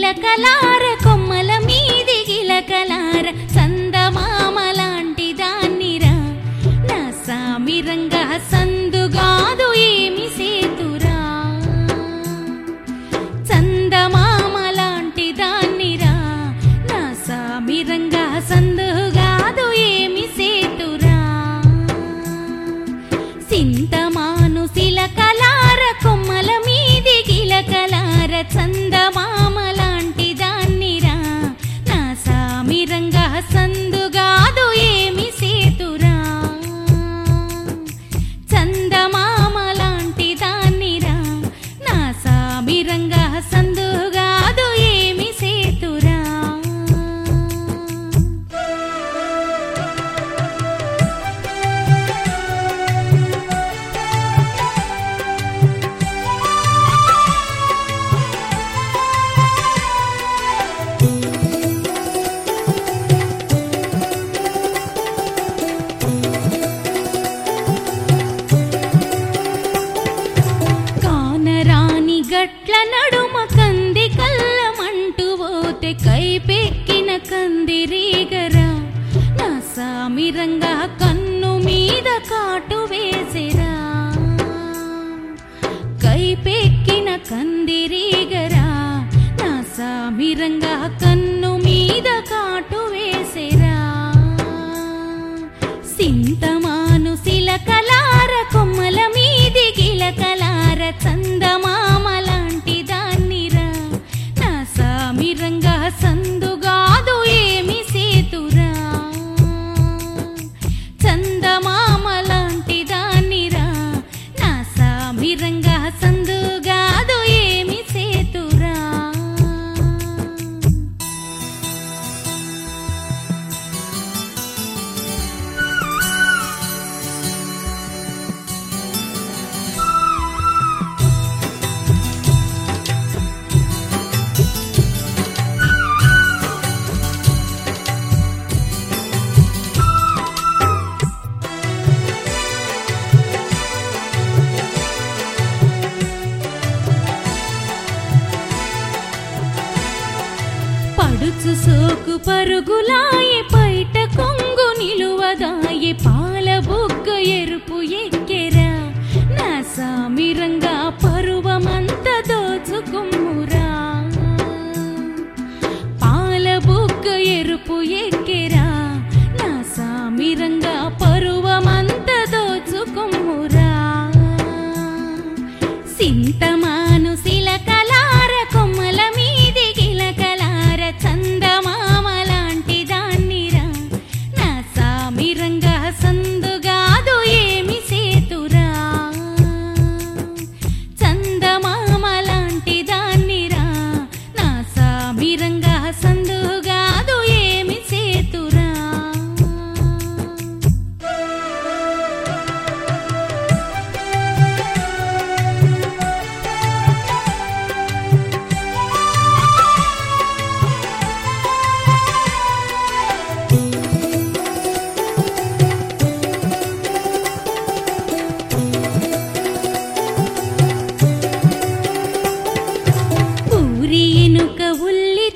సిలకలార కొమ్మల మీది గిలకలార చందమామలాంటి దాన్నిరా నా సామిరంగా సందుగాదు ఏమి సేతురా చందమామలాంటి దాన్నిరా నా సామిరంగా సందుగాదు ఏమి సేతురా సింతమాను సిలకలార కొమ్మల మీది గిలకలార చందమామలాంటి దాన్నిరా నా సామిరంగా సందుగాదు ఏమి సేతురా చందమామలాంటి దాన్నిరా నా సామిరంగా సందుగాదు ఏమి సేతురా గట్ల నడుమ కంది కల్లమంటూ పోతే కైపెక్కిన కందిరీగరా నా సామిరంగా కన్ను మీద కాటు వేసిరా కైపెక్కిన కందిరీగరా నా సామిరంగా కన్ను మీద కాటు వేసిరా సింతమాను సిలకలార కొమ్మల మీది గిలకలార చందమామలాంటి దాన్నిరా నా సామిరంగా సందుగాదు ఏమి సేతురా చందమామలాంటి దాన్నిరా నా సామిరంగా సందుగాదు ఏమి సేతురా పడుచు సోకు పరుగులాయే పైట కొంగు నిలువదాయే పాల బుగ్గ ఎరుపు ఎక్కెరా నా సామిరంగా పరువమంత దోచుకుమ్మురా పాల బుగ్గ ఎరుపు ఎక్కెరా నా సామిరంగా పరువమంత దోచుకుమ్మురా సింతమాను సిలకలార కొమ్మల మీది గిలకలార చందమామలాంటి దాన్నిరా నా సామిరంగా సందుగాదు ఏమి సేతురా చందమామలాంటి దాన్నిరా నా సామిరంగా సందు